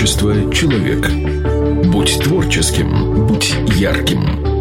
Общество «Человек». Будь творческим, будь ярким.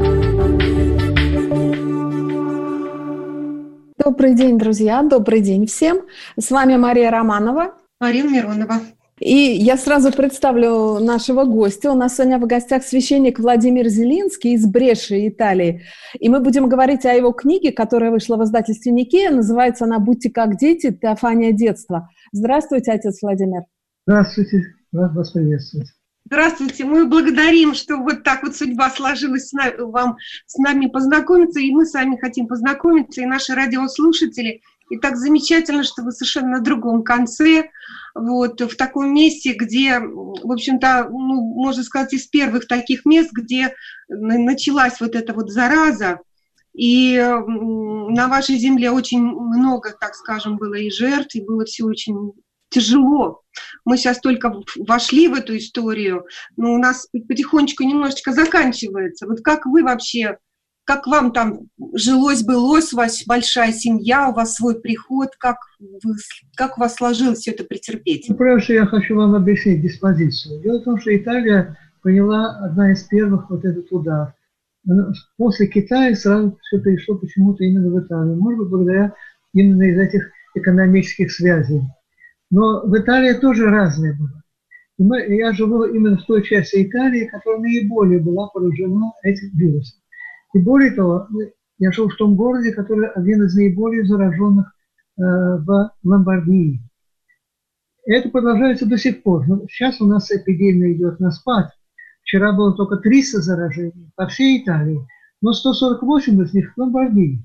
Добрый день, друзья, добрый день всем. С вами Мария Романова. Марина Миронова. И я сразу представлю нашего гостя. У нас сегодня в гостях священник Владимир Зелинский из Бреши, Италии. И мы будем говорить о его книге, которая вышла в издательстве «Никея». Называется она «Будьте как дети. Теофания детства». Здравствуйте, отец Владимир. Здравствуйте. Рад вас приветствовать. Здравствуйте. Мы благодарим, что вот так вот судьба сложилась вам с нами познакомиться, и мы с вами хотим познакомиться, и наши радиослушатели. И так замечательно, что вы совершенно на другом конце, вот, в таком месте, где, в общем-то, можно сказать, из первых таких мест, где началась вот эта вот зараза, и на вашей земле очень много, так скажем, было и жертв, и было все очень тяжело. Мы сейчас только вошли в эту историю, но у нас потихонечку немножечко заканчивается. Вот как вы вообще, как вам там жилось-былось, у вас большая семья, у вас свой приход, как у вас сложилось все это претерпеть? Прежде я хочу вам объяснить диспозицию. Дело в том, что Италия приняла одна из первых вот этот удар. После Китая сразу все перешло почему-то именно в Италию. Может быть, благодаря именно из этих экономических связей. Но в Италии тоже разное было. Я живу именно в той части Италии, которая наиболее была поражена этим вирусом. И более того, я живу в том городе, который один из наиболее зараженных в Ломбардии. Это продолжается до сих пор. Но сейчас у нас эпидемия идет на спад. Вчера было только 300 заражений по всей Италии, но 148 из них в Ломбардии.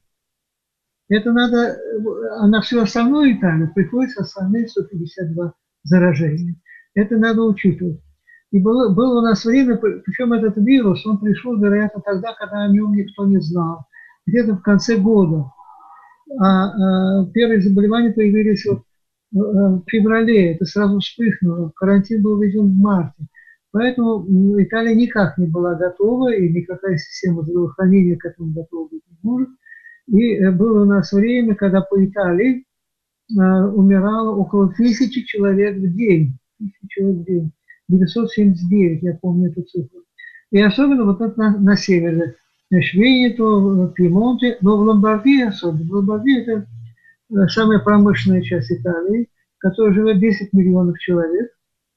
Это надо, а на всю остальную Италию приходится остальные 152 заражения. Это надо учитывать. И было у нас время, причем этот вирус, он пришел, вероятно, тогда, когда о нем никто не знал, где-то в конце года. Первые заболевания появились вот в феврале, это сразу вспыхнуло, карантин был введен в марте. Поэтому Италия никак не была готова, и никакая система здравоохранения к этому готова быть не может. И было у нас время, когда по Италии умирало около 1000 человек в день. 1000 человек в день. 979, я помню эту цифру. И особенно вот это на севере. Венето, Пьемонте, но в Ломбардии особенно. В Ломбардии это самая промышленная часть Италии, в которой живет 10 миллионов человек.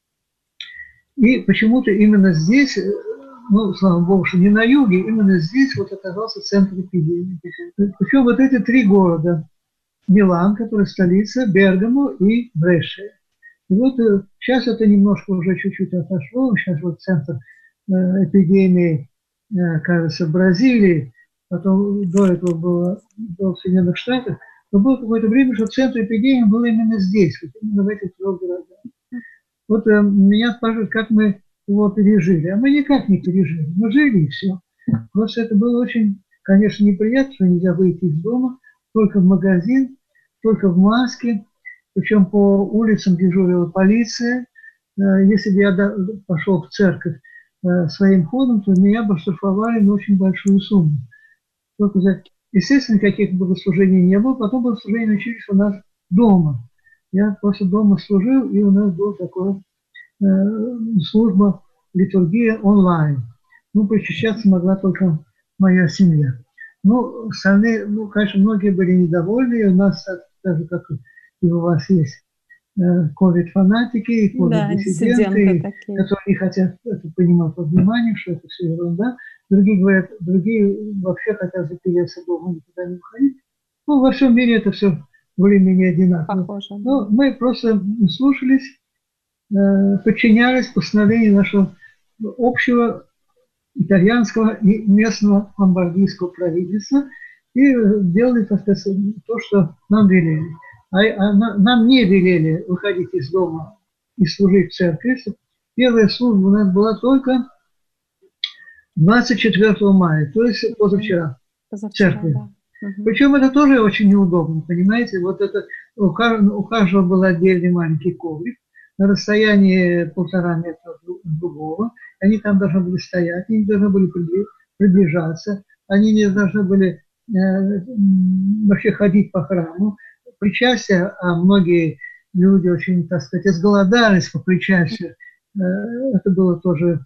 И почему-то именно здесь, слава богу, что не на юге, именно здесь вот оказался центр эпидемии. Причем вот эти 3 города, Милан, который столица, Бергамо и Брешия. И вот сейчас это немножко уже чуть-чуть отошло, сейчас вот центр эпидемии, кажется, в Бразилии, потом до этого было в Соединенных Штатах, но было какое-то время, что центр эпидемии был именно здесь, вот именно в этих 3 городах. Вот меня спрашивают, как мы его пережили. А мы никак не пережили. Мы жили и все. Просто это было очень, конечно, неприятно, что нельзя выйти из дома, только в магазин, только в маске. Причем по улицам дежурила полиция. Если бы я пошел в церковь своим ходом, то меня бы штрафовали на очень большую сумму. Естественно, никаких богослужений не было. Потом богослужения начались у нас дома. Я просто дома служил, и у нас была такая служба, литургия онлайн. Причащаться могла только моя семья. Остальные, конечно, многие были недовольны. У нас, так же, как и у вас, есть ковид-фанатики и ковид-диссиденты, которые не хотят это понимать во внимание, что это все ерунда. Другие говорят, другие вообще хотят запереться дома, никуда не выходить. Во всем мире это все более-менее одинаково. Похоже. Но мы просто слушались, подчинялись постановлению нашего общего итальянского и местного ломбардийского правительства и делали, так сказать, то, что нам велели. Нам не велели выходить из дома и служить в церкви. Первая служба у нас была только 24 мая, то есть позавчера в церкви. Да. Причем это тоже очень неудобно, понимаете? Вот это у каждого был отдельный маленький коврик на расстоянии 1,5 метра от другого. Они там должны были стоять, они не должны были приближаться, они не должны были вообще ходить по храму. Причастие, а многие люди очень, так сказать, изголодались по причастию, это было тоже,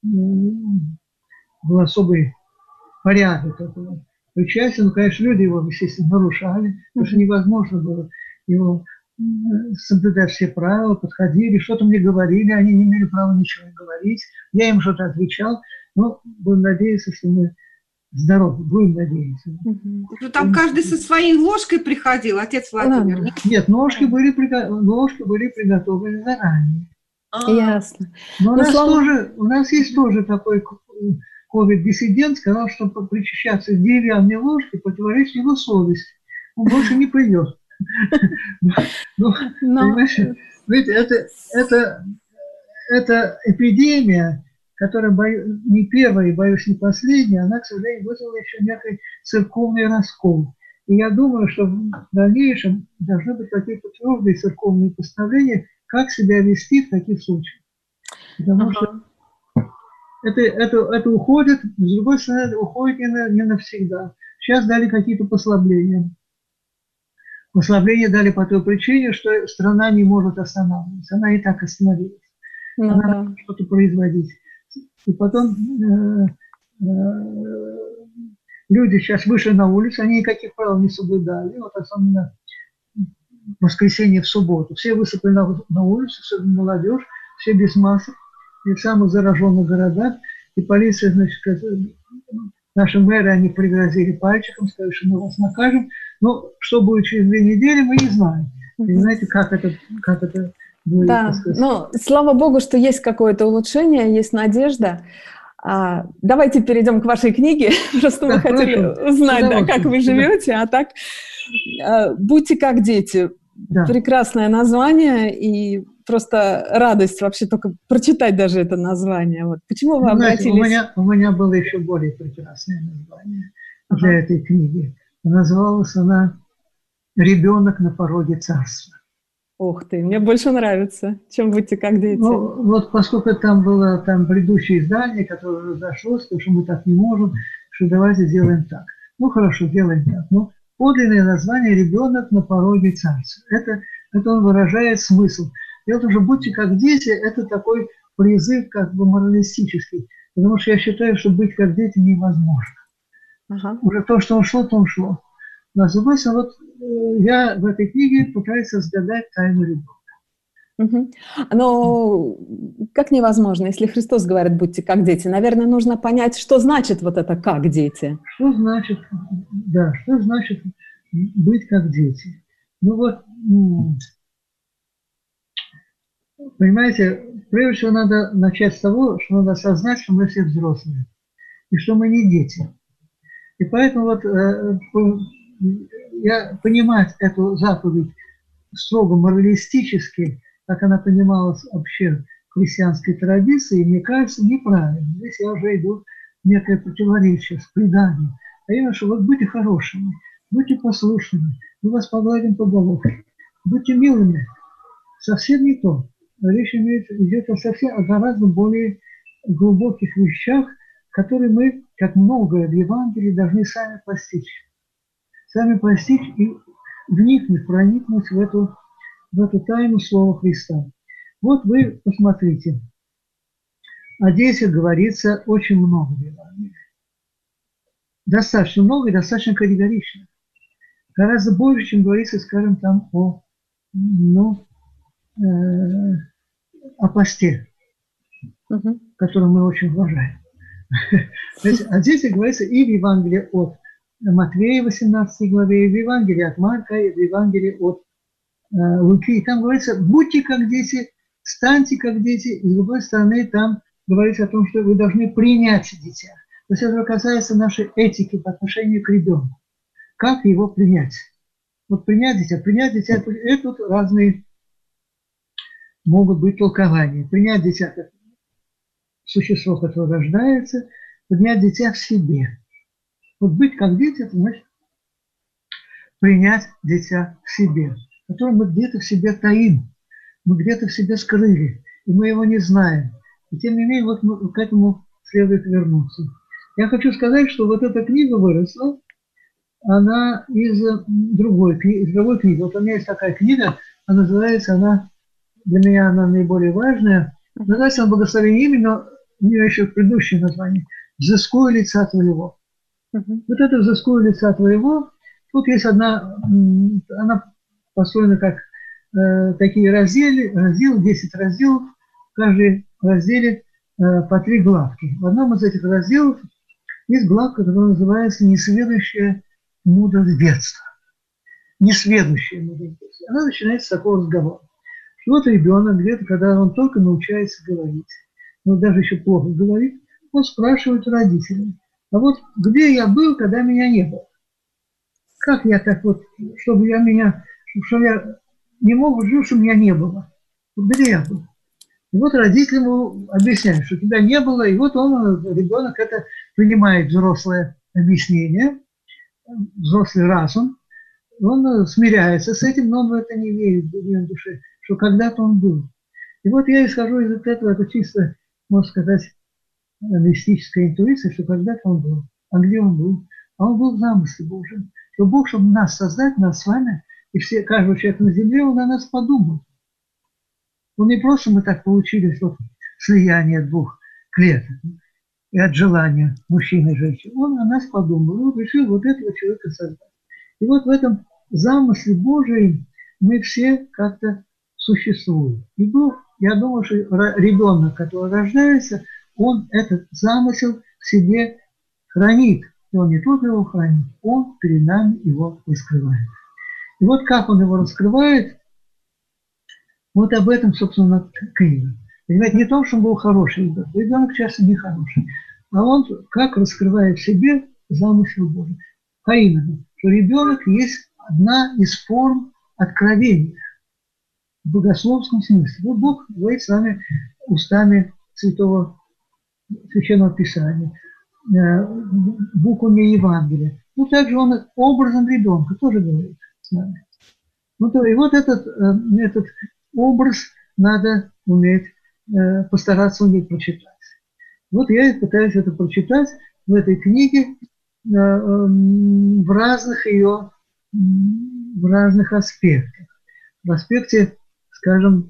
был особый порядок этого причастия. Ну, конечно, люди его, естественно, нарушали, потому что невозможно было его соблюдать все правила, подходили, что-то мне говорили, они не имели права ничего говорить, я им что-то отвечал, но будем надеяться, что мы здоровы, будем надеяться. Там каждый со своей ложкой приходил, отец Владимир. Нет, ложки были приготовлены заранее. Ясно. Но у нас есть тоже такой ковид-диссидент, сказал, что причащаться с деревянной ложкой противоречит его совести. Он больше не придет. Понимаешь, ведь это эпидемия, которая не первая и, боюсь, не последняя, она, к сожалению, вызвала еще некий церковный раскол. И я думаю, что в дальнейшем должны быть какие-то твердые церковные постановления, как себя вести в таких случаях. Потому что это уходит, с другой стороны, это уходит не навсегда. Сейчас дали какие-то послабления. Послабления дали по той причине, что страна не может останавливаться. Она и так остановилась. Она может что-то производить. И потом люди сейчас вышли на улицу, они никаких правил не соблюдали. Вот особенно в воскресенье, в субботу. Все высыпали на улицу, особенно молодежь, все без масок. И в самых зараженных городах. И полиция, значит, наши мэры, они пригрозили пальчиком, сказали, что мы вас накажем. Но что будет через 2 недели, мы не знаем. Понимаете, как это будет? Да, но слава Богу, что есть какое-то улучшение, есть надежда. Давайте перейдем к вашей книге. Просто мы хотели узнать, как вы живете. А так, «Будьте как дети». Да. Прекрасное название и просто радость вообще только прочитать даже это название. Вот. Почему вы обратились? У меня было еще более прекрасное название для этой книги. Называлась она «Ребенок на пороге царства». Ух ты, мне больше нравится, чем «Будьте как дети». Ну, вот поскольку там было предыдущее издание, которое разошлось, потому что мы так не можем, что давайте сделаем так. Ну, хорошо, делаем так. Ну, подлинное название «Ребенок на пороге царства». Это он выражает смысл. Дело в том, что «Будьте как дети» – это такой призыв как бы моралистический, потому что я считаю, что быть как дети невозможно. Уже то, что ушло, то ушло. Но, с другой стороны, вот я в этой книге пытаюсь разгадать тайну ребенка. Но как невозможно, если Христос говорит «будьте как дети», наверное, нужно понять, что значит вот это «как дети». Что значит быть как дети? Ну вот, понимаете, прежде всего надо начать с того, что надо осознать, что мы все взрослые, и что мы не дети. И поэтому вот я понимать эту заповедь строго моралистически, как она понималась вообще в христианской традиции, мне кажется, неправильно. Здесь я уже иду в некое противоречие с преданием. А именно, что вот будьте хорошими, будьте послушными, мы вас погладим по головке, будьте милыми. Совсем не то. Речь идет о гораздо более глубоких вещах, которые мы, как многое в Евангелии, должны сами постичь. Сами постичь и вникнуть, проникнуть в эту тайну Слова Христа. Вот вы посмотрите. О детях говорится очень много в Евангелии. Достаточно много и достаточно категорично. Гораздо больше, чем говорится, скажем, там о посте, который мы очень уважаем. То есть о детях говорится и в Евангелии от Матвея, 18 главе, и в Евангелии от Марка, и в Евангелии от Луки. И там говорится, будьте как дети, станьте как дети. И с другой стороны, там говорится о том, что вы должны принять дитя. То есть это касается нашей этики по отношению к ребенку. Как его принять? Вот принять дитя, это тут разные могут быть толкования. Принять дитя как существо, которое рождается, принять дитя в себе. Вот быть как дети, это значит принять дитя в себе, которое мы где-то в себе таим, мы где-то в себе скрыли, и мы его не знаем. И тем не менее, вот к этому следует вернуться. Я хочу сказать, что вот эта книга выросла, она из другой книги. Вот у меня есть такая книга, она называется, для меня она наиболее важная, Называется он благословение имя, но у нее еще предыдущее название. «Взыскую лица твоего». Вот это «взыскую лица твоего». Тут есть одна, она построена как такие разделы, 10 разделов. В каждой разделе по 3 главки. В одном из этих разделов есть главка, которая называется «Несведущая мудрость детства». Несведущая мудрость детства. Она начинается с такого разговора. Вот ребенок где-то, когда он только научается говорить, но даже еще плохо говорит, он спрашивает у родителей: а вот где я был, когда меня не было? Как я так вот, чтобы я не мог жить, чтобы меня не было? Вот где я был? И вот родители ему объясняют, что тебя не было, и вот он, ребенок, это принимает взрослое объяснение, взрослый разум, он смиряется с этим, но он в это не верит в глубине души, что когда-то он был. И вот я исхожу из этого, это чисто, можно сказать, мистическая интуиция, что когда-то он был. А где он был? А он был в замысле Божьем. Что Бог, чтобы нас создать, нас с вами, и все, каждого человека на земле, он о нас подумал. Он не просто мы так получились, вот слияние 2 клеток и от желания мужчины и женщины. Он о нас подумал, и он решил вот этого человека создать. И вот в этом замысле Божьем мы все как-то существуем. И я думаю, что ребенок, который рождается, он этот замысел в себе хранит. И он не только его хранит, он перед нами его раскрывает. И вот как он его раскрывает, вот об этом, собственно, книга. Понимаете, не то, что он был хороший ребенок. Ребенок часто не хороший. А он как раскрывает в себе замысел Божий. А именно, что ребенок есть одна из форм откровения в богословском смысле. Вот Бог говорит с нами устами Святого Священного Писания, буквами Евангелия. Ну, также он образом ребенка тоже говорит с нами. Ну, то, и вот этот образ надо уметь, постараться уметь прочитать. Вот я и пытаюсь это прочитать в этой книге в разных аспектах. В аспекте, скажем,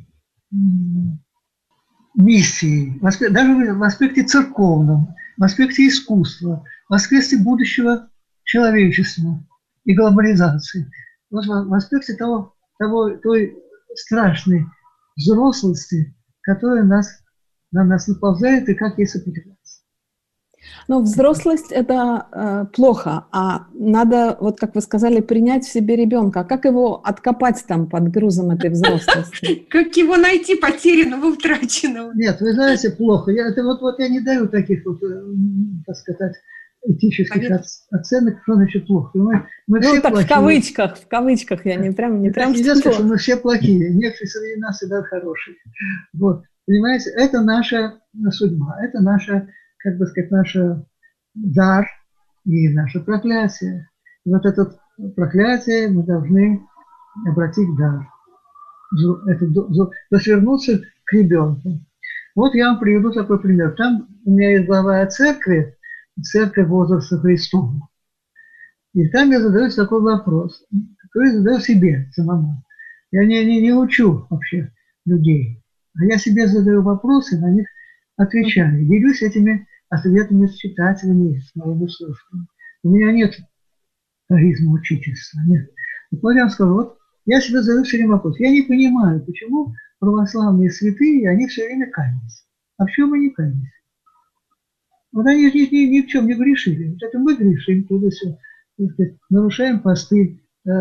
миссии, даже в аспекте церковном, в аспекте искусства, в аспекте будущего человечества и глобализации, вот в аспекте той страшной взрослости, которая на нас наползает и как ей сопротивляться. Но взрослость – это плохо, а надо, вот как вы сказали, принять в себе ребенка. А как его откопать там под грузом этой взрослости? Как его найти потерянного, утраченного? Нет, вы знаете, плохо. Я не даю таких вот, так сказать, этических оценок, что значит плохо. Мы все так плохие. в кавычках, я не прям нельзя сказать, что мы все плохие. Некоторые среди нас всегда хорошие. Вот. Понимаете, это наша судьба, это наша, как бы сказать, наш дар и наше проклятие. И вот это проклятие мы должны обратить в дар. Свернуться к ребенку. Вот я вам приведу такой пример. Там у меня есть глава о церкви, церковь возраста Христова. И там я задаю такой вопрос, который задаю себе самому. Я не учу вообще людей, а я себе задаю вопросы, на них отвечаю. Делюсь этими ответами с читателями, с моими слушателями. У меня нет харизма учительства, нет. И вот я вам скажу, вот я себе задаю все время вопрос. Я не понимаю, почему православные святые, они все время каялись. А в чем они каялись? Вот они ни в чем не грешили. Вот это мы грешим, туда все, нарушаем посты,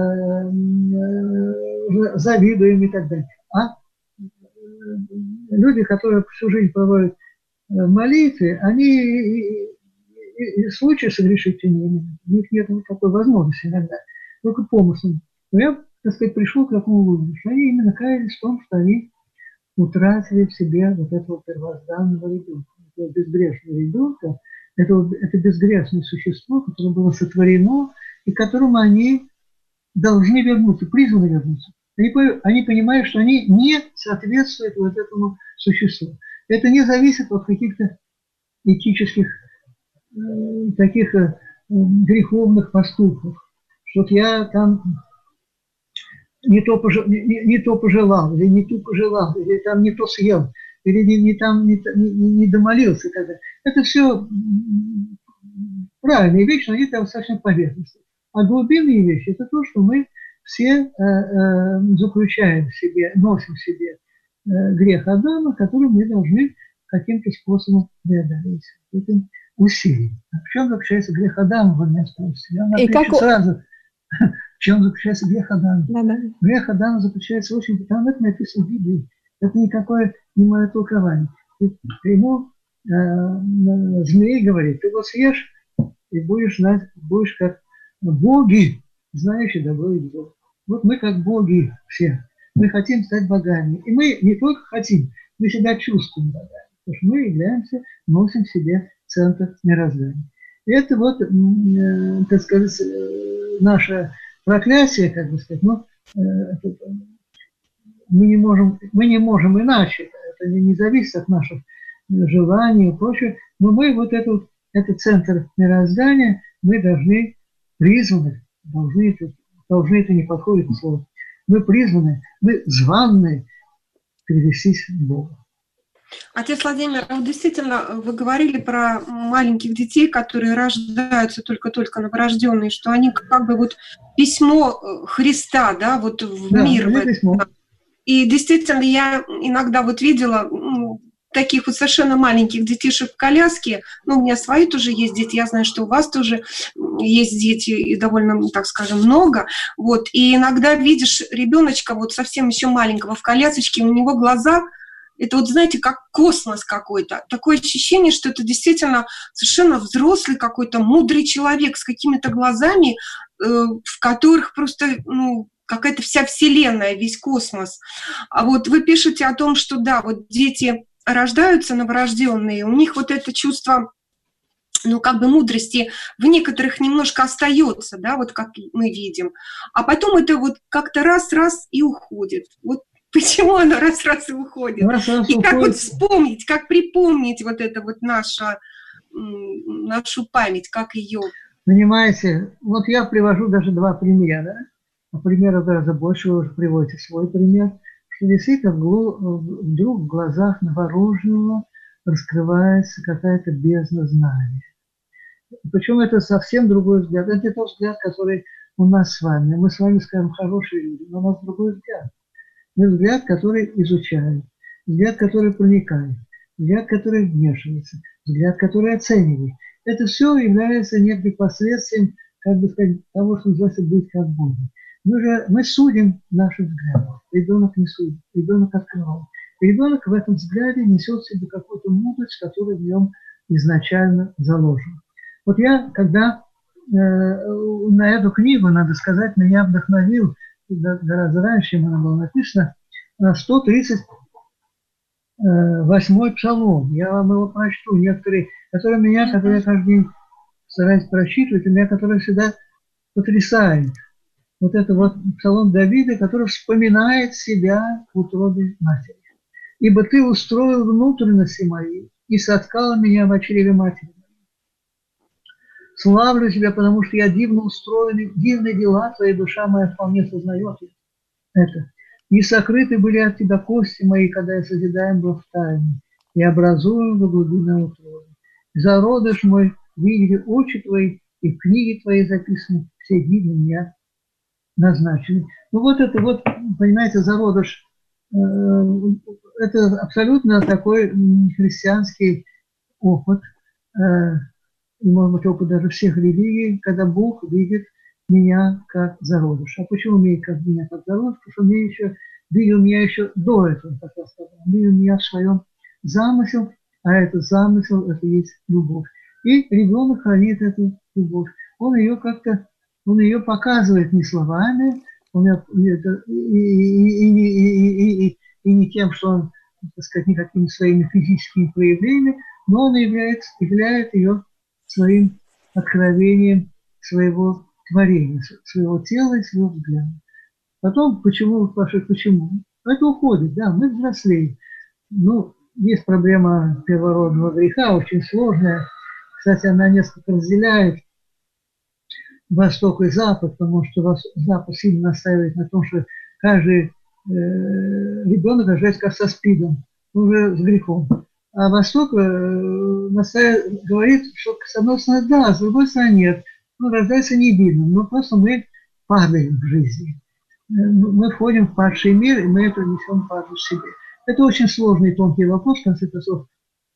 завидуем и так далее. А люди, которые всю жизнь проводят молитвы, они и случая согрешить не имеют. У них нет никакой возможности иногда, только помыслом. Но я, так сказать, пришел к такому выводу, что они именно каялись в том, что они утратили в себе вот этого первозданного ребенка, этого безгрешного ребенка, это безгрешное существо, которое было сотворено, и к которому они должны вернуться, призваны вернуться. Они понимают, что они не соответствуют вот этому существу. Это не зависит от каких-то этических таких греховных поступков, что я там не то пожелал, или не ту пожелал, или там не то съел, или не домолился. Это все правильные вещи, но они там достаточно поверхностные. А глубинные вещи – это то, что мы все заключаем в себе, носим в себе грех Адама, который мы должны каким-то способом преодолеть этим усилием. В чем заключается грех Адама, вы меня спросите? Я отвечу сразу. В чем заключается грех Адама? Да. Грех Адама заключается очень... Там это написано в Библии. Это никакое не мое толкование. Ему змей говорит: ты вот съешь и будешь как боги, знающие добро и зло. Вот мы как боги все. Мы хотим стать богами. И мы не только хотим, мы себя чувствуем богами. Потому что мы носим в себе центр мироздания. И это вот, так сказать, наше проклятие, как бы сказать, мы не можем иначе. Это не зависит от наших желаний и прочего. Но мы вот этот центр мироздания, мы призваны, это не подходит к слову, мы призваны, мы званы перевестись к Богу. Отец Владимир, вот действительно, вы говорили про маленьких детей, которые рождаются только-только новорожденные, что они как бы вот письмо Христа, да, вот в мир. И действительно, я иногда вот видела таких вот совершенно маленьких детишек в коляске. У меня свои тоже есть дети, я знаю, что у вас тоже есть дети, и довольно, так скажем, много. Вот. И иногда видишь ребеночка вот совсем еще маленького в колясочке, у него глаза... Это вот, знаете, как космос какой-то. Такое ощущение, что это действительно совершенно взрослый какой-то мудрый человек с какими-то глазами, в которых просто, какая-то вся вселенная, весь космос. А вот вы пишете о том, что да, вот дети рождаются новорожденные, у них вот это чувство, как бы мудрости в некоторых немножко остается, да, вот как мы видим. А потом это вот как-то раз и уходит. Вот почему оно раз и уходит? И как вот вспомнить, как припомнить вот это вот нашу память, как ее... Понимаете, вот я привожу даже два примера. Примеров гораздо больше, вы уже приводите свой пример, что действительно вдруг в глазах новорожденного раскрывается какая-то бездна знания. Причем это совсем другой взгляд. Это не тот взгляд, который у нас с вами. Мы с вами скажем хорошие люди, но у нас другой взгляд. Взгляд, который изучает, взгляд, который проникает, взгляд, который вмешивается, взгляд, который оценивает. Это все является неким последствием, как бы сказать, того, что называется быть как Боги. Мы судим наши взгляды. Ребенок не судит, ребенок открывает. Ребенок в этом взгляде несет в себе какую-то мудрость, которая в нем изначально заложена. Вот я, когда на эту книгу, надо сказать, меня вдохновил, гораздо раньше, чем она была написана, 138-й псалом. Я вам его прочту. Некоторые, которые я каждый день стараюсь прочитывать, у меня которые всегда потрясают. Вот это вот псалом Давида, который вспоминает себя в утробе матери. «Ибо ты устроил внутренности мои и соткал меня в чреве матери. Славлю тебя, потому что я дивно устроен, дивные дела твои, душа моя вполне сознает это. Не сокрыты были от тебя кости мои, когда я созидаем был в тайне, и образуем во глубинном утробе. Зародыш мой видели очи твои, и в книге твоей записаны все дни для меня назначены». Вот это вот, понимаете, зародыш, это абсолютно такой христианский опыт, и, может быть, опыт даже всех религий, когда Бог видит меня как зародыш. А почему видит меня как зародыш? Потому что он видел меня еще до этого, как я сказал. Он видел меня в своем замысле, а этот замысел – это есть любовь. И ребенок хранит эту любовь. Он ее показывает не словами, и не тем, что он, так сказать, никакими своими физическими проявлениями, но он являет ее своим откровением своего творения, своего тела и своего взгляда. Потом, почему? Это уходит, да, мы взрослеем. Есть проблема первородного греха, очень сложная. Кстати, она несколько разделяет Восток и Запад, потому что Запад сильно настаивает на том, что каждый ребенок рождается как со СПИДом. уже с грехом. А Восток говорит, что с одной стороны да, с другой стороны нет. Рождается невинным, но просто мы падаем в жизни. Мы входим в падший мир, и мы это несем падать в себе. Это очень сложный и тонкий вопрос, в конце концов.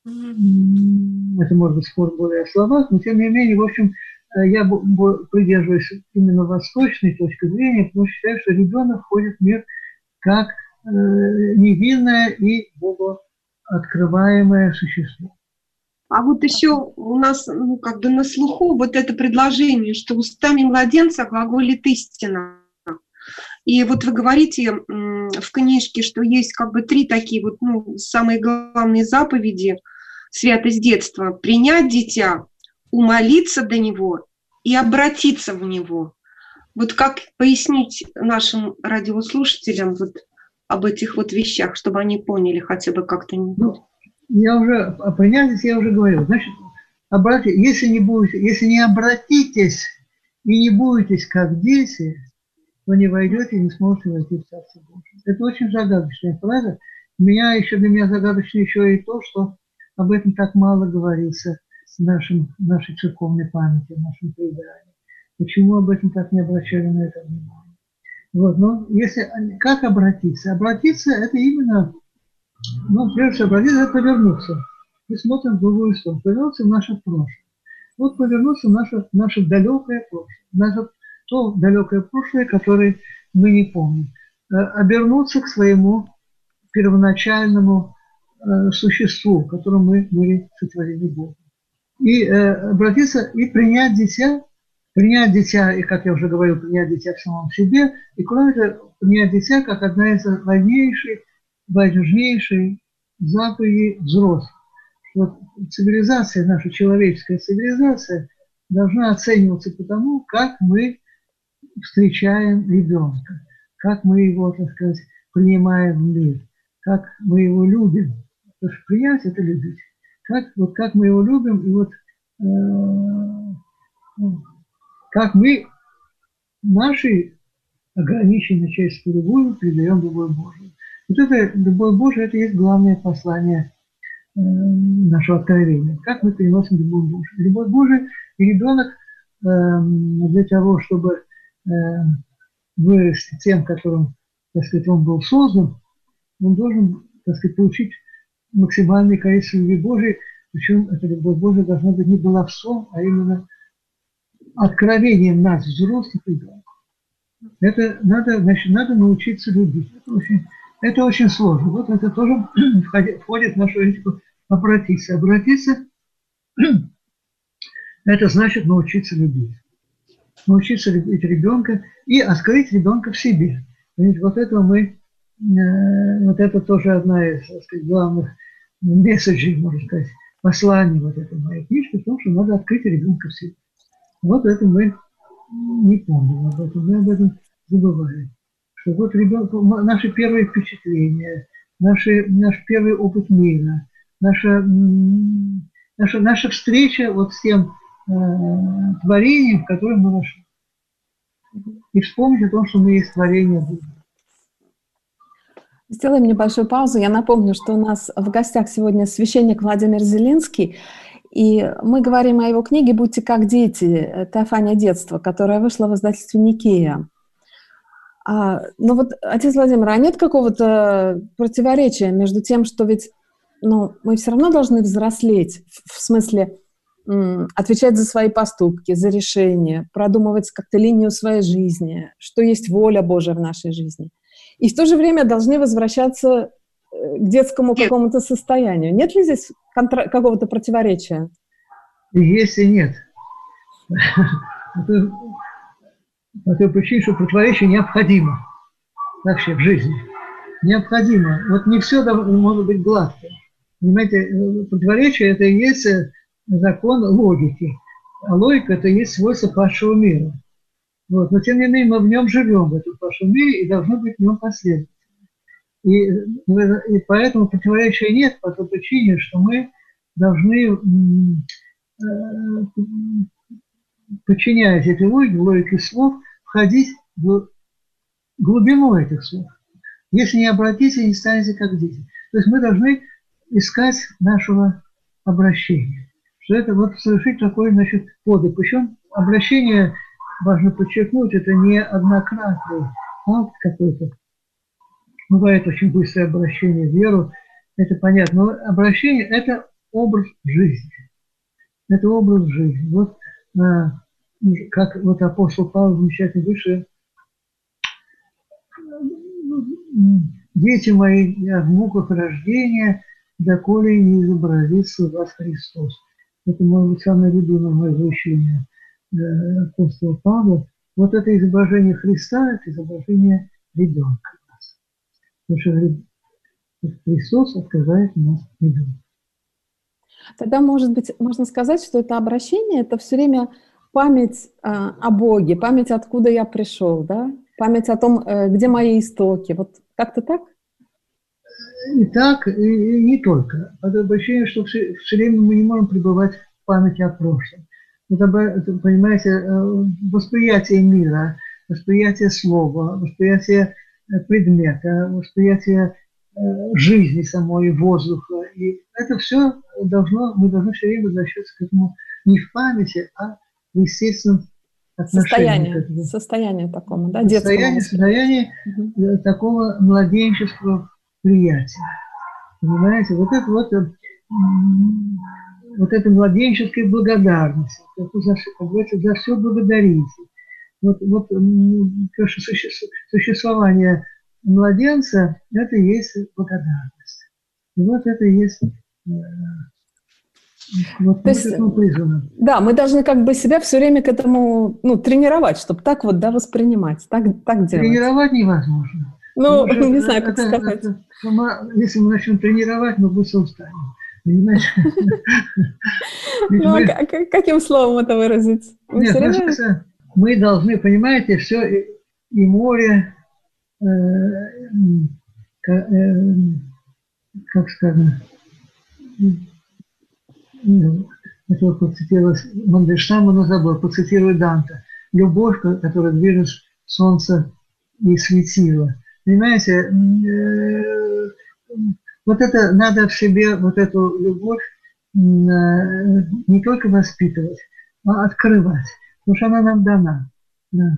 Это может быть спор более о словах, но тем не менее, в общем, я придерживаюсь именно восточной точки зрения, потому что считаю, что ребенок входит в мир как невинное и богооткрываемое существо. А вот еще у нас как бы на слуху вот это предложение, что устами младенца глаголит истина. И вот вы говорите в книжке, что есть как бы 3 такие вот самые главные заповеди святость детства: принять дитя, умолиться до него и обратиться в него. Вот как пояснить нашим радиослушателям вот об этих вот вещах, чтобы они поняли хотя бы как-то? Я уже о принятии я уже говорил. Значит, если не обратитесь и не будете как дети, то не войдете и не сможете войти в Царство Божие. Это очень загадочная фраза. Для меня загадочно еще и то, что об этом так мало говорится в нашей церковной памяти, в нашем предании. Почему об этом так не обращали на это внимание? Вот, но как обратиться? Обратиться – это именно, прежде всего, обратиться – это повернуться. Мы смотрим в другую сторону. Повернуться в наше прошлое. Вот повернуться в наше далекое прошлое. То далекое прошлое, которое мы не помним. Обернуться к своему первоначальному существу, которым мы были сотворены Богом. И обратиться, и принять дитя, и, как я уже говорил, принять дитя в самом себе, и кроме того, принять дитя как одна из важнейших заповедей взрослых. Вот цивилизация, наша человеческая цивилизация, должна оцениваться по тому, как мы встречаем ребенка, как мы его, так сказать, принимаем в мир, как мы его любим. Потому что принять – это любить. Как мы его любим, и как мы нашей ограниченной человеческой любовью передаем любовь Божию. Вот эта любовь Божия – это и есть главное послание нашего откровения. Как мы переносим любовь Божию. Любовь Божия и ребенок для того, чтобы вырасти тем, которым, так сказать, он был создан, он должен, так сказать, получить максимальное количество любви Божией, причем эта любовь Божия должна быть не баловством, а именно откровением нас, взрослых ребенков. Это надо научиться любить. Это очень сложно. Вот это тоже входит в нашу этику обратиться. Обратиться – это значит научиться любить. Научиться любить ребенка и открыть ребенка в себе. Вот это тоже одна из, так сказать, главных месседжей, можно сказать, посланий вот этой моей книжки, в том, что надо открыть ребенка в себе. Вот это мы не помним об этом, мы об этом забываем. Что вот ребенок, наши первые впечатления, наш первый опыт мира, наша встреча вот с тем творением, в котором мы вошли. И вспомнить о том, что мы есть творение Бога. Сделаем небольшую паузу. Я напомню, что у нас в гостях сегодня священник Владимир Зелинский, и мы говорим о его книге «Будьте как дети. Теофания детства», которая вышла в издательстве «Никея». Но вот, отец Владимир, а нет какого-то противоречия между тем, что ведь мы все равно должны взрослеть, в смысле отвечать за свои поступки, за решения, продумывать как-то линию своей жизни, что есть воля Божия в нашей жизни. И в то же время должны возвращаться к детскому какому-то состоянию. Нет ли здесь какого-то противоречия? Есть и нет. По той причине, что противоречие необходимо вообще в жизни. Необходимо. Вот не все может быть гладко. Понимаете, противоречие – это и есть закон логики. А логика – это и есть свойство падшего мира. Вот. Но тем не менее мы в нем живем, в этом падшем мире, и должны быть в нем последовательны. И поэтому противоречия нет по той причине, что мы должны, подчиняясь этой логике слов, входить в глубину этих слов. Если не обратите, не станете как дети. То есть мы должны искать нашего обращения. Что это вот совершить такой, значит, подвиг. Причем обращение, важно подчеркнуть, это не однократный акт какой-то. Бывает очень быстрое обращение в веру, это понятно. Но обращение – это образ жизни. Это образ жизни. Вот как вот апостол Павел замечательно выше: «Дети мои, я в муках рождения, доколе не изобразится у вас Христос». Это, может быть, самое любимое мое изречение апостола Павла. Вот это изображение Христа – это изображение ребенка. Потому что Христос открывает у нас ребенка. Тогда, может быть, можно сказать, что это обращение – это все время память о Боге, память, откуда я пришел, да? Память о том, где мои истоки. Вот как-то так? И так, и не только. Это обращение, что все время мы не можем пребывать в памяти о прошлом. Это, понимаете, восприятие мира, восприятие слова, восприятие предмета, восприятие жизни самой, воздуха. И это все мы должны все время возвращаться к этому не в памяти, а в естественном отношении. Состояние такому, да, состояние такого младенческого приятия. Понимаете, вот это младенческая благодарность, за все благодарите. Вот существование младенца – это и есть благодарность. И вот это и есть вот этому призвано. Да, мы должны как бы себя все время к этому тренировать, чтобы так вот, да, воспринимать, так делать. Тренировать невозможно. Не знаю, как сказать. Если мы начнем тренировать, мы быстро устанем. Понимаешь? Каким словом это выразить? Мы должны, понимаете, все, и море, как сказано, это процитировалось Мандельштама, но забыл, процитирую Данте. Любовь, которая движет солнце и светило. Понимаете, вот это надо в себе, вот эту любовь не только воспитывать, а открывать, потому что она нам дана. Да.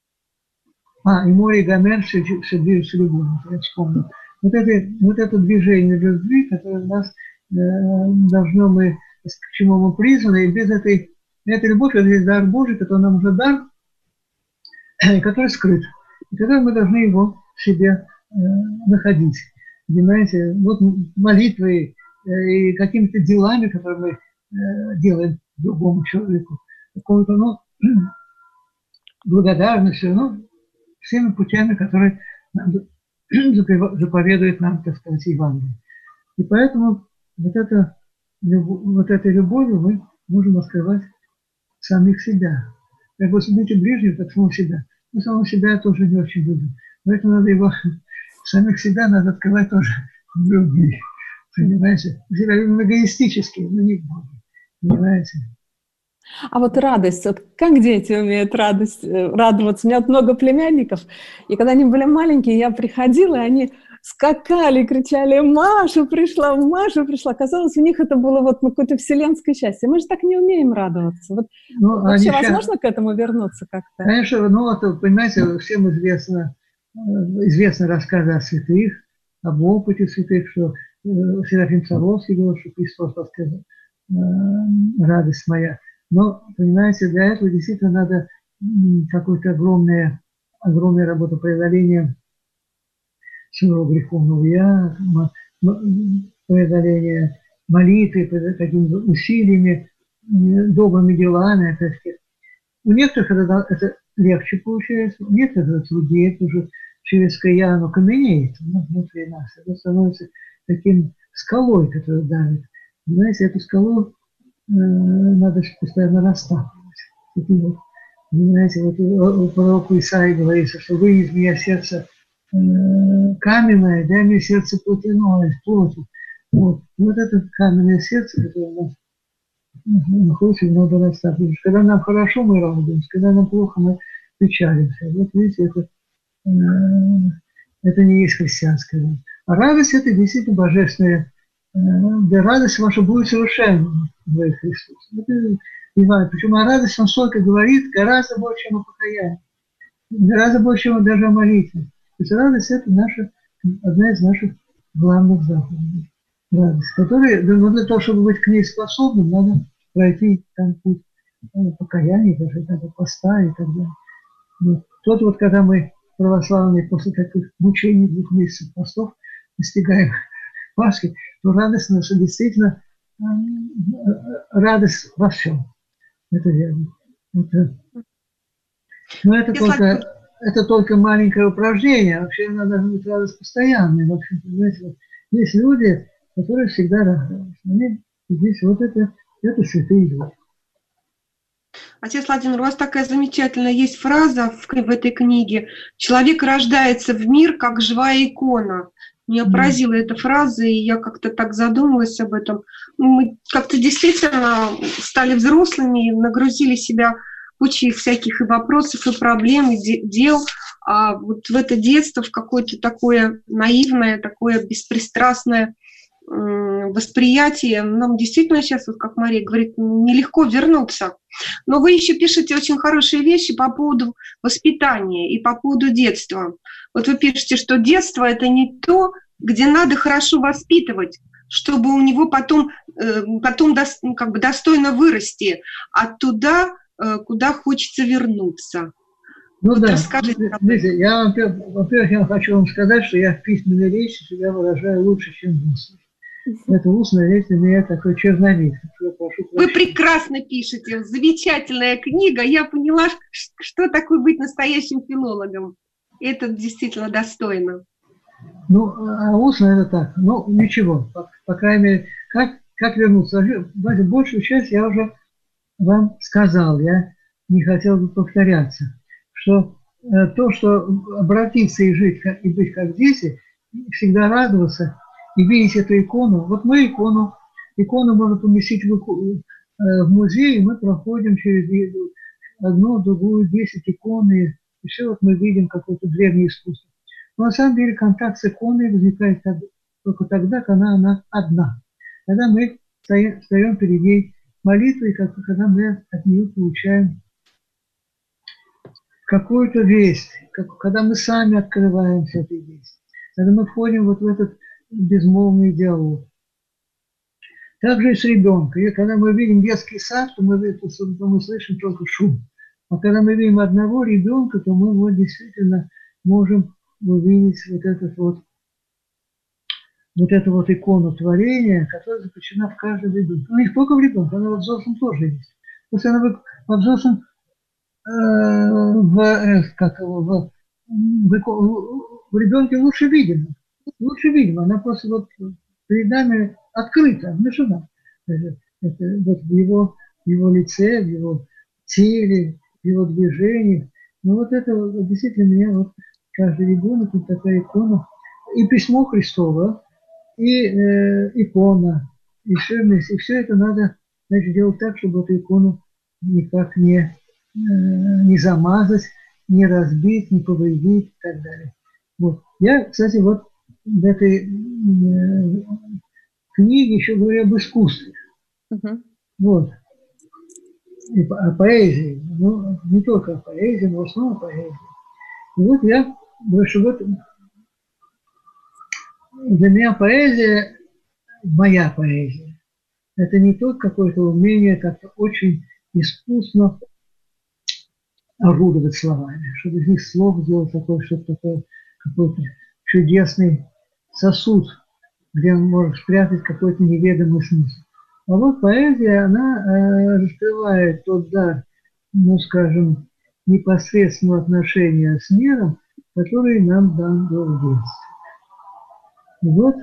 И море и Гомер все движется любовью, я вспомнил. Вот это движение любви, которое у нас должно мы, к чему мы призваны, и без этой любови, это есть дар Божий, который нам уже дар, который скрыт, и который мы должны его в себе находить. Понимаете, вот молитвой и какими-то делами, которые мы делаем другому человеку, какой-то, благодарностью, всеми путями, которые заповедует нам, так сказать, Евангелие. И поэтому вот этой любовью мы можем открывать самих себя. Как вы любите ближнего, так самого себя. Мы самого себя тоже не очень любим. Поэтому надо его, самих себя надо открывать тоже в любви. Понимаете? Мы себя любим эгоистически, но не в Боге. Понимаете? А вот радость, вот как дети умеют радоваться. У меня много племянников, и когда они были маленькие, я приходила, и они скакали, кричали: Маша пришла, Маша пришла. Казалось, у них это было вот какое-то вселенское счастье. Мы же так не умеем радоваться. Вот вообще возможно к этому вернуться как-то? Конечно, понимаете, всем известны рассказы о святых, об опыте святых, что Серафим Саровский говорил, что Христос рассказал радость моя. Но, понимаете, для этого действительно надо какой-то огромная работа преодоления своего греховного я, преодоления молитвы, какими-то усилиями, добрыми делами. Опять-таки. У некоторых это легче получается, у некоторых это труднее, потому что человеческое я, оно каменеет внутри нас. Это становится таким скалой, которая давит. Знаете, эту скалу надо постоянно растапливать. Понимаете, вот у пророка Исаии говорится, что вы из меня сердце каменное, дай мне сердце плотяное, из плоти. Вот это каменное сердце, которое у нас находится, надо растапливать. Когда нам хорошо, мы радуемся, когда нам плохо, мы печалимся. Вот видите, это не есть христианская радость. А радость – это действительно божественное да радость ваша будет совершенна, говорит Христос. Это бывает. Причем о радости он столько говорит, гораздо больше, чем о покаянии, гораздо больше, чем даже о молитве. То есть радость – это одна из наших главных заповедей. Радость, которая, ну, для того, чтобы быть к ней способным, надо пройти там путь покаяния, даже надо поста и так далее. Вот. Тот вот, когда мы, православные, после таких мучений 2 месяцев постов достигаем Пасхи, то радость наша действительно радость во всем. Это верно. Но это только маленькое упражнение. Вообще надо быть радость постоянной. Вообще, знаете, есть люди, которые всегда радуются. Здесь вот это святые люди. Отец Владимир, у вас такая замечательная есть фраза в этой книге: «Человек рождается в мир, как живая икона». Меня поразила эта фраза, и я как-то так задумалась об этом. Мы как-то действительно стали взрослыми, нагрузили себя кучей всяких и вопросов, и проблем, и дел. А вот в это детство, в какое-то такое наивное, такое беспристрастное восприятие, нам действительно сейчас, вот как Мария говорит, нелегко вернуться. Но вы еще пишете очень хорошие вещи по поводу воспитания и по поводу детства. Вот вы пишете, что детство – это не то, где надо хорошо воспитывать, чтобы у него потом как бы достойно вырасти, а туда, куда хочется вернуться. Ну вот да, расскажите. Во-первых, я хочу вам сказать, что я в письменной речи себя выражаю лучше, чем в устной. Это устная речь для меня такой черновик. Вы прекрасно пишете, замечательная книга. Я поняла, что такое быть настоящим филологом. Это действительно достойно. Ну, а устно это так. Ну, ничего. По крайней мере, как вернуться? Большую часть я уже вам сказал. Я не хотел бы повторяться. Что то, что обратиться и жить, и быть как дети, всегда радоваться и видеть эту икону. Вот мы икону можно поместить в музей, и мы проходим через одну, другую, 10 икон, и все вот мы видим какое-то древнее искусство. Но на самом деле контакт с иконой возникает только тогда, когда она одна. Когда мы встаем перед ней молитвой, когда мы от нее получаем какую-то весть, когда мы сами открываемся этой вести, когда мы входим вот в этот безмолвный диалог. Также и с ребенком. И когда мы видим детский сад, то мы слышим только шум. А когда мы видим одного ребенка, то мы вот действительно можем увидеть вот эту вот икону творения, которая заключена в каждом ребенке. Ну, не только в ребенке, она во взрослом тоже есть. То есть она во взрослом в ребенке лучше видимо. Она просто вот перед нами открыта, обнажена. Это вот в его лице, в его теле, в его движениях. Но вот это действительно меня вот каждый ребенок, вот такая икона. И письмо Христово, и икона, и все вместе. И все это надо, значит, делать так, чтобы эту икону никак не замазать, не разбить, не повредить и так далее. Вот. Я, кстати, вот в этой книге еще говорю об искусстве. Вот. И о поэзии. Ну, не только о поэзии, но в основном о поэзии. И вот я говорю, что вот для меня поэзия, моя поэзия, это не только какое-то умение как-то очень искусно орудовать словами, чтобы из них слов сделать что-то такое, какой-то чудесный сосуд, где он может спрятать какой-то неведомый смысл. А вот поэзия, она раскрывает тот дар, ну, скажем, непосредственного отношения с миром, который нам дан был в детстве. И вот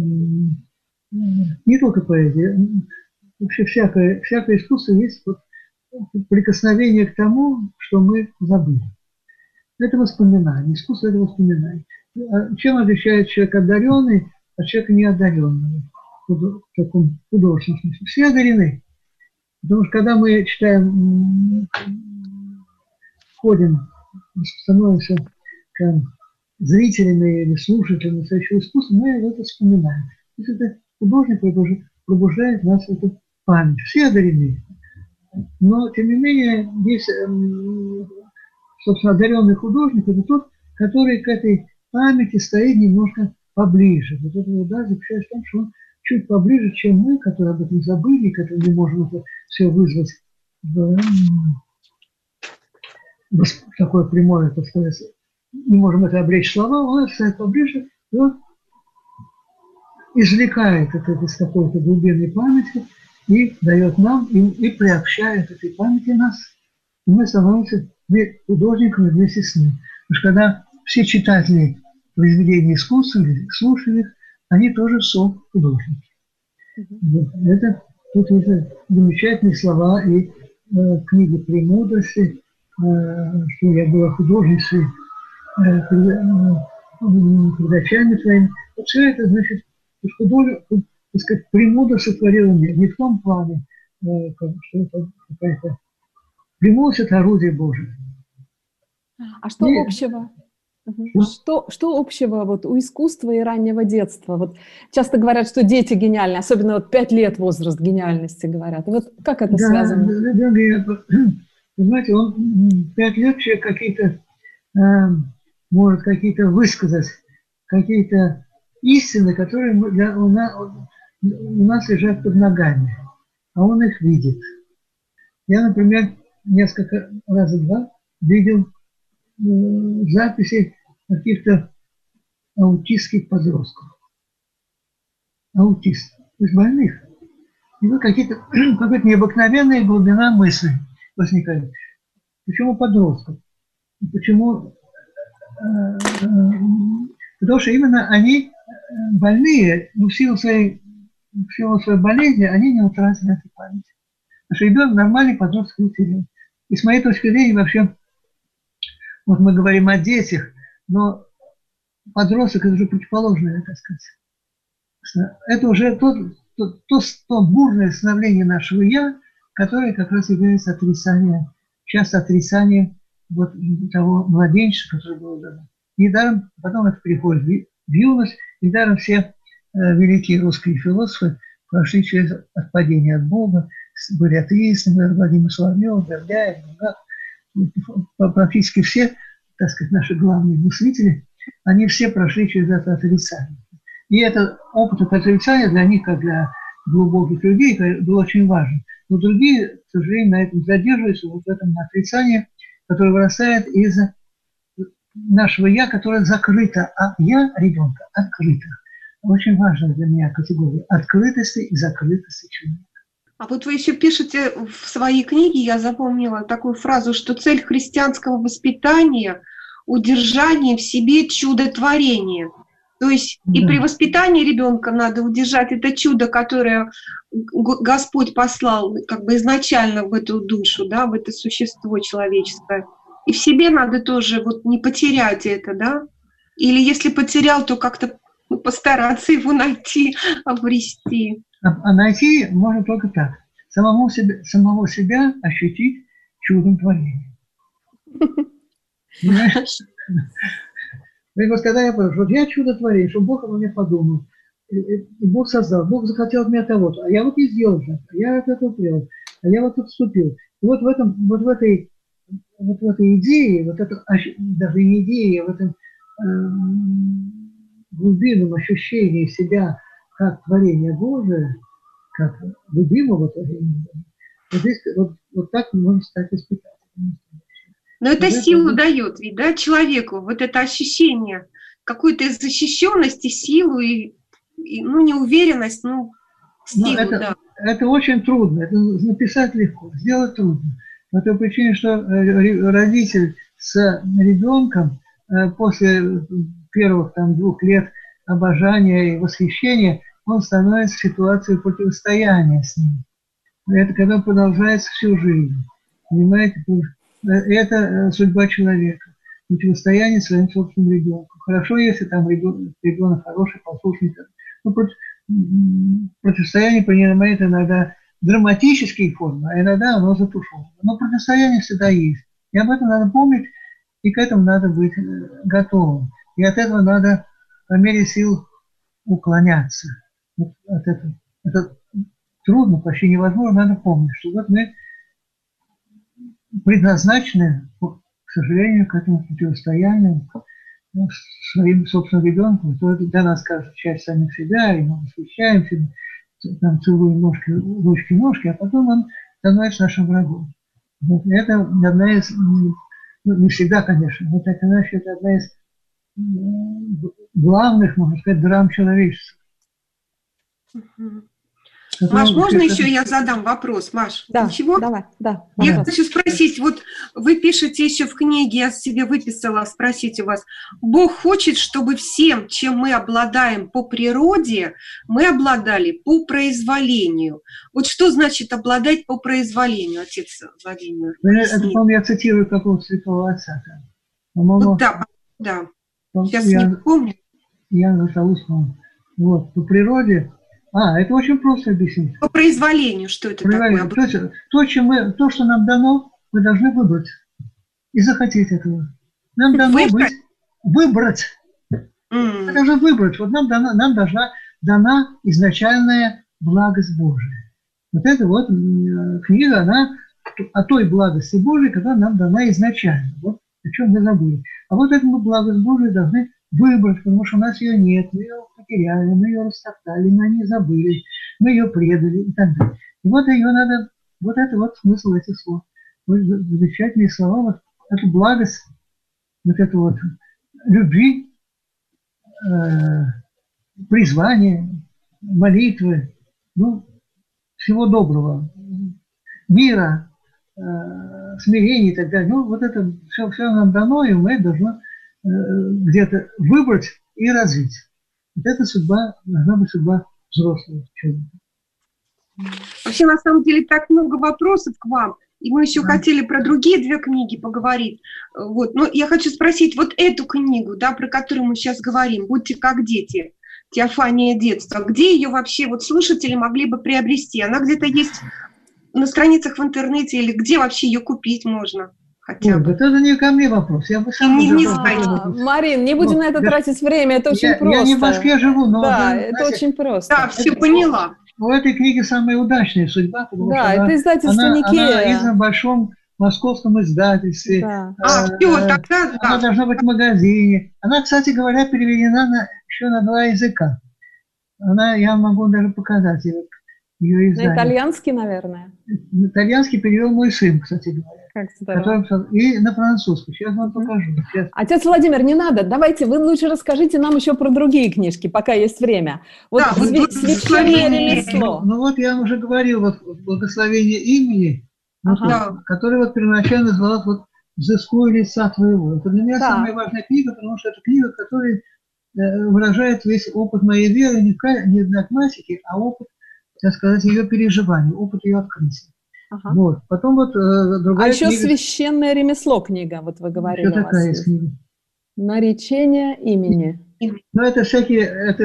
не только поэзия, вообще всякое искусство есть вот прикосновение к тому, что мы забыли. Это воспоминание, искусство – это воспоминание. Чем отличает человек одаренный от человека неодаренного в таком художественном смысле? Все одарены. Потому что когда мы читаем, ходим, становимся зрителями или слушателями настоящего искусства, мы это вспоминаем. То есть это художник пробуждает в нас эту память. Все одарены. Но, тем не менее, есть, собственно, одаренный художник – это тот, который к этой памяти стоит немножко поближе. Вот это вот, да, заключается в том, что он чуть поближе, чем мы, которые об этом забыли, которые не можем это все вызвать в такое прямое, так сказать, не можем это облечь в слова, он стоит поближе, и он извлекает это из какой-то глубинной памяти и дает нам, и приобщает этой памяти нас. И мы становимся художниками вместе с ним. Потому что когда все читатели произведений искусства или слушали их, они тоже художники. Это замечательные слова и книги «Премудрости», что я была художницей перед очами твоими. Вот все это, значит, художник, так сказать, премудрость сотворила мир. Не в том плане, что это какая-то премудрость – это орудие Божие. А что общего? Что общего вот у искусства и раннего детства? Вот часто говорят, что дети гениальны, особенно вот 5 лет возраст гениальности говорят. Вот как это связано? Знаете, он 5 лет человек какие-то может какие-то высказать, какие-то истины, которые у нас лежат под ногами, а он их видит. Я, например, несколько раза видел записи каких-то аутистских подростков. Аутистов, то есть больных. И вот какая-то необыкновенная глубина мысли возникает. Почему подростков? Почему? Потому что именно они больные, но в силу своей болезни, они не утратили эту память. Потому что ребенок нормальный, подросток утерян. И с моей точки зрения вообще, вот мы говорим о детях, но подросток – это уже противоположное, так сказать. Это уже то бурное становление нашего «я», которое как раз является отрицанием, часто отрицанием вот того младенчества, которое было дано. Недаром потом это переходит в юность, недаром все великие русские философы прошли через отпадение от Бога, были атеистами, Владимир Соловьев, Бердяев, практически все, так сказать, наши главные мыслители, они все прошли через это отрицание. И этот опыт отрицания для них, как для глубоких людей, был очень важен. Но другие, к сожалению, на этом задерживаются, вот в этом отрицании, которое вырастает из нашего «я», которое закрыто, а «я» ребенка открыто. Очень важная для меня категория открытости и закрытости человека. А вот вы еще пишете в своей книге, я запомнила такую фразу, что цель христианского воспитания – удержание в себе чудотворения. То есть и при воспитании ребенка надо удержать это чудо, которое Господь послал как бы изначально в эту душу, да, в это существо человеческое. И в себе надо тоже вот не потерять это, да? Или если потерял, то как-то постараться его найти, обрести. А найти можно только так. Самого себя ощутить чудом творения. И вот когда я понял, что вот я чудо творения, что Бог обо мне подумал, и Бог создал, Бог захотел от меня того-то, а я вот не сделал же, а я от этого привел, а я вот тут вступил. И вот в этой идее, вот это, даже не идее, а в этом глубинном ощущении себя как творение Божие, как любимого творения Божия, вот здесь вот так можно стать воспитателем. Но это силу дает, ведь, да, человеку, вот это ощущение какой-то защищенности, силу и неуверенность, силу, да. Это очень трудно, это написать легко, сделать трудно. По той причине, что родитель с ребенком после первых 2 лет обожания и восхищения, он становится в ситуации противостояния с ним. Это когда продолжается всю жизнь. Понимаете? Это судьба человека. Противостояние своим собственным ребенку. Хорошо, если там ребенок хороший, послушный. Противостояние принимает иногда драматические формы, а иногда оно затушевано. Но противостояние всегда есть. И об этом надо помнить, и к этому надо быть готовым. И от этого надо по мере сил уклоняться. вот от этого. Это трудно, почти невозможно, надо помнить, что вот мы предназначены, к сожалению, к этому противостоянию своим собственным ребенком. То это для нас кажется часть самих себя, и мы восхищаемся, там целуем ножки, ручки, ножки, а потом он становится нашим врагом. Вот. Это одна из, не всегда, конечно, но так иначе это одна из главных, можно сказать, драм человечества. Маш, можно еще я задам вопрос? Маш, да, ничего? Давай, да. Я вопрос. хочу спросить, вот вы пишете еще в книге, я себе выписала, спросите у вас, Бог хочет, чтобы всем, чем мы обладаем по природе, мы обладали по произволению. Вот что значит обладать по произволению, отец Владимир? Это, по-моему, я цитирую какого-то святого отца. Вот да. Сейчас не помню. Я Златоуст, вот, по природе. Это очень просто объяснить. По произволению, что это такое? То, что нам дано, мы должны выбрать. И захотеть этого. Нам дано выбрать. Мы должны выбрать. Вот нам дана изначальная благость Божия. Вот эта вот книга, она о той благости Божией, которая нам дана изначально. Вот о чем мы забыли. А вот эту благость Божию должны выбрать, потому что у нас ее нет, мы ее потеряли, мы ее растоптали, мы о ней забыли, мы ее предали и так далее. И вот ее надо, вот это вот смысл этих слов. Вот замечательные слова, вот эту благость, вот эту вот любви, призвания, молитвы, всего доброго, мира, смирения и так далее. Вот это все нам дано, и мы должны где-то выбрать и развить. Вот эта судьба должна быть судьба взрослого человека. Вообще, на самом деле, так много вопросов к вам. И мы еще хотели про другие две книги поговорить. Вот. Но я хочу спросить, вот эту книгу, да, про которую мы сейчас говорим, «Будьте как дети», «Теофания детства», где ее вообще вот слушатели могли бы приобрести? Она где-то есть на страницах в интернете или где вообще ее купить можно? Это не ко мне вопрос. Я бы сам Марин, не будем на это тратить время, это очень просто. Я не в Москве живу, но... Да, это очень просто. Да, все поняла. У этой книги самая удачная судьба, потому что это издательство Никея. Она издана в большом московском издательстве. Да. Она должна быть в магазине. Она, кстати говоря, переведена еще на 2 языка. Я могу даже показать ее издание. На итальянский, наверное. Итальянский перевел мой сын, кстати говоря. Как здорово. И на французский. Сейчас вам покажу. Отец Владимир, не надо. Давайте вы лучше расскажите нам еще про другие книжки, пока есть время. Вот «Священное ремесло». Вот я вам уже говорил, вот «Благословение имени», которое вот первоначально называлось вот «Взыскую лица твоего». Это для меня самая важная книга, потому что это книга, которая выражает весь опыт моей веры не в догматике, а опыт, так сказать, ее переживания, опыт ее открытия. Вот. Потом вот другая еще книга. «Священное ремесло» книга, вот вы говорили. Что такая есть книга? «Наречение имени». Это всякие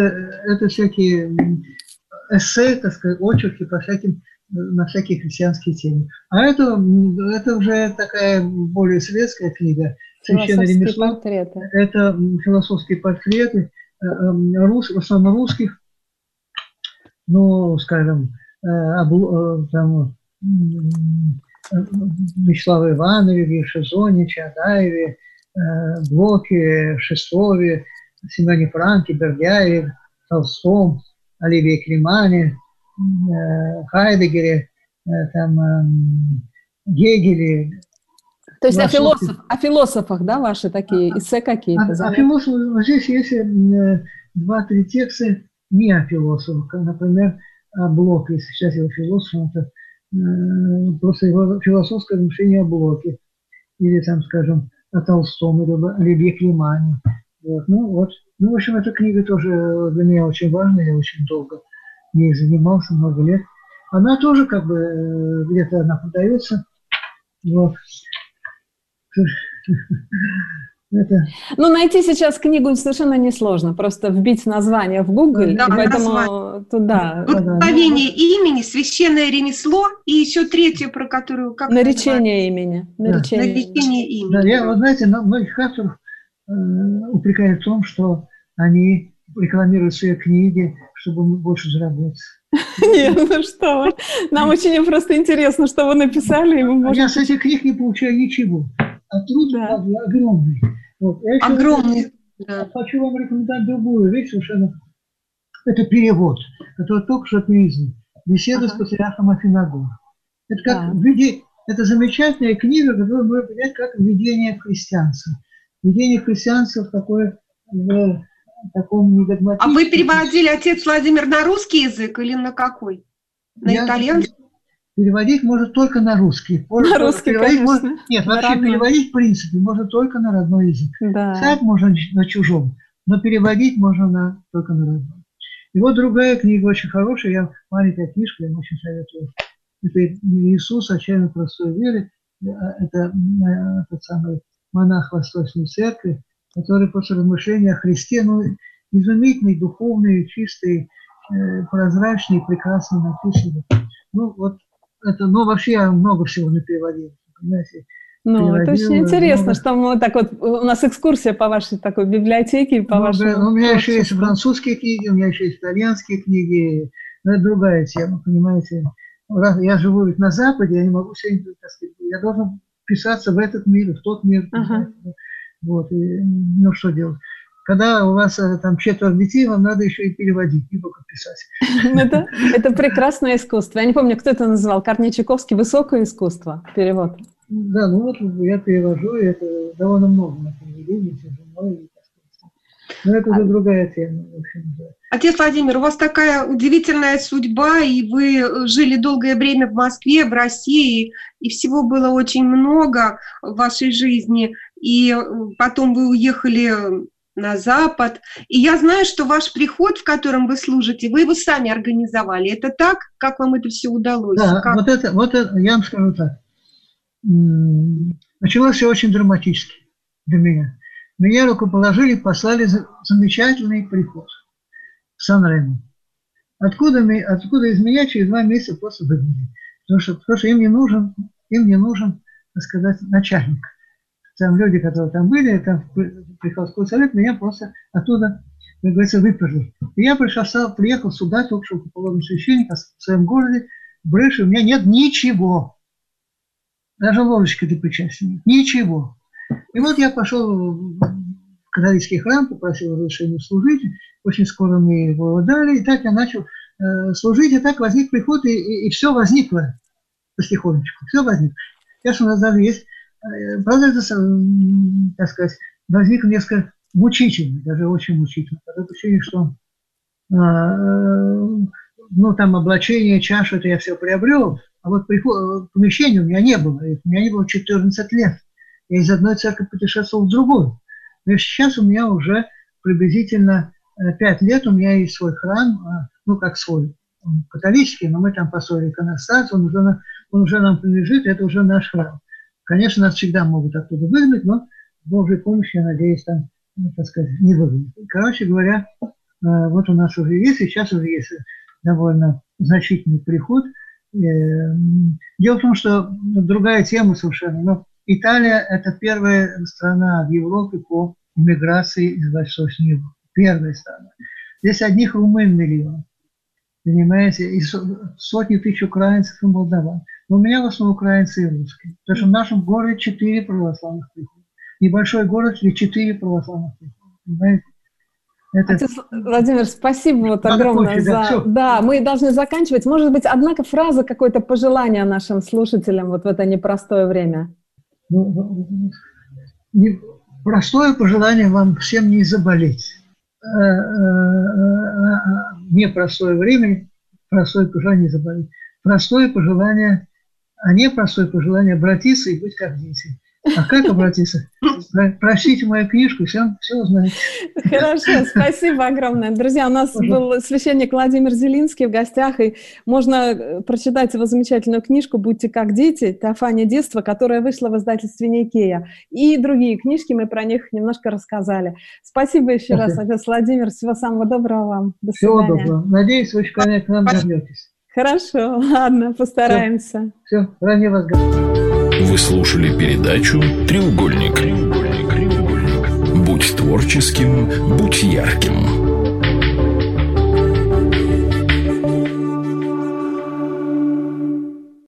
эссе, так сказать, очерки на всякие христианские темы. А это уже такая более светская книга. «Священное ремесло». Портреты. Это философские портреты, в основном русских, скажем, там, Вячеславе Иванове, Шизоне, Чадаеве, Блоке, Шестове, Семене Франке, Бердяеве, Толстом, Оливье Климане, Хайдегере, Гегеле. То есть о философах, да, ваши такие эссе какие-то? О философах. Здесь есть 2-3 текста не о философах. Например, о Блоке. Если сейчас его философ, это просто его философское размышление о Блоке. Или, там, скажем, о Толстом, или о Оливье Климане. Вот. В общем, эта книга тоже для меня очень важная. Я очень долго ей занимался, много лет. Она тоже как бы где-то она продается. Вот. Найти сейчас книгу совершенно несложно. Просто вбить название в Google, да, и поэтому туда. Благословение имени, священное ремесло, и еще третье, про которую... Наречение имени. Наречение имени. Да, вы знаете, многих авторов упрекают в том, что они рекламировать свои книги, чтобы больше заработать. Нет, ну что вы. Нам очень просто интересно, что вы написали. Я с этих книг не получаю ничего. А труд огромный. Огромный. Хочу вам рекомендовать другую вещь совершенно. Это перевод, который только что отвезли. Беседа с патриархом Афиногор. Это как это замечательная книга, которую можно понять как введение в христианство. Введение в христианство в такое, в таком недогматическом... А вы переводили, отец Владимир, на русский язык или на какой? На итальянский? Переводить можно только на русский. На русский, конечно. Нет, вообще переводить, в принципе, можно только на родной язык. Писать можно на чужом, но переводить можно только на родном. И вот другая книга очень хорошая, маленькая книжка, я вам очень советую. Это Иисус, отчаянно простой веры. Это тот самый монах Восточной Церкви, который после размышления о Христе, изумительный, духовный, чистый, прозрачный, прекрасно написанный. Вообще я много всего напереводил, понимаете. Это очень интересно, что мы так вот, у нас экскурсия по вашей такой библиотеке, по вашему... У меня еще есть французские книги, у меня еще есть итальянские книги, но это другая тема, понимаете. Я живу ведь на Западе, я не могу сегодня, так сказать, я должен вписаться в этот мир, в тот мир. Что делать? Когда у вас там 4 детей, вам надо еще и переводить, не только писать. Это прекрасное искусство. Я не помню, кто это называл, Корней Чайковский, высокое искусство, перевод. Да, я перевожу, и это довольно много на переведении, но это уже другая тема. В общем, да. Отец Владимир, у вас такая удивительная судьба, и вы жили долгое время в Москве, в России, и всего было очень много в вашей жизни, и потом вы уехали на Запад. И я знаю, что ваш приход, в котором вы служите, вы его сами организовали. Это так? Как вам это все удалось? Да, вот это, я вам скажу так. Началось все очень драматически для меня. Меня рукоположили, послали замечательный приход в Сан-Ремо. Откуда из меня через 2 месяца просто выгнали. Потому что им не нужен, так сказать, начальник. Там люди, которые там были, там приходской совет, меня просто оттуда, как говорится, выперли. И я приехал сюда, только что рукоположенный священник в своем городе, в Бреши, у меня нет ничего. Даже ложечки для причастия нет. Ничего. И вот я пошел в католический храм, попросил разрешения служить. Очень скоро мне его дали. И так я начал служить, и так возник приход, и все возникло потихонечку. Все возникло. Конечно, у нас даже есть... Правда, это, так сказать, возникло несколько мучительно, даже очень мучительно. По той причине, что там облачение, чаша, это я все приобрел, а вот помещения у меня не было. У меня не было 14 лет. Я из одной церкви путешествовал в другую. Но сейчас у меня уже приблизительно 5 лет, у меня есть свой храм, как свой, он католический, но мы там построили иконостас, он уже нам принадлежит, это уже наш храм. Конечно, нас всегда могут оттуда выгнать, но с Божьей помощью, я надеюсь, там, так сказать, не выгнать. Короче говоря, вот у нас уже есть, и сейчас уже есть довольно значительный приход. Дело в том, что другая тема совершенно, но Италия – это первая страна в Европе по иммиграции из Восточной Европы. Первая страна. Здесь одних румын 1 миллион, понимаете, и сотни тысяч украинцев и молдаван. Но у меня в основном украинцы и русские. Потому что в нашем городе 4 православных прихода. Небольшой город, и 4 православных прихода. Понимаете? Отец Владимир, спасибо огромное за... Да, мы должны заканчивать. Может быть, однако фраза, какое-то пожелание нашим слушателям вот в это непростое время. Простое пожелание вам всем не заболеть. Непростое время, простое пожелание не заболеть. Простое пожелание, а не простое пожелание обратиться и быть как дети. А как обратиться? Прочтите мою книжку, все узнаете. Хорошо, спасибо огромное. Друзья, у нас был священник Владимир Зелинский в гостях, и можно прочитать его замечательную книжку «Будьте как дети. Теофания детства», которая вышла в издательстве Никея. И другие книжки, мы про них немножко рассказали. Спасибо еще раз, отец Владимир. Всего самого доброго вам. До свидания. Всего доброго. Надеюсь, вы к нам вернетесь. Хорошо, ладно, постараемся. Все, ранее вас готовы. Вы слушали передачу «Треугольник». Будь творческим, будь ярким.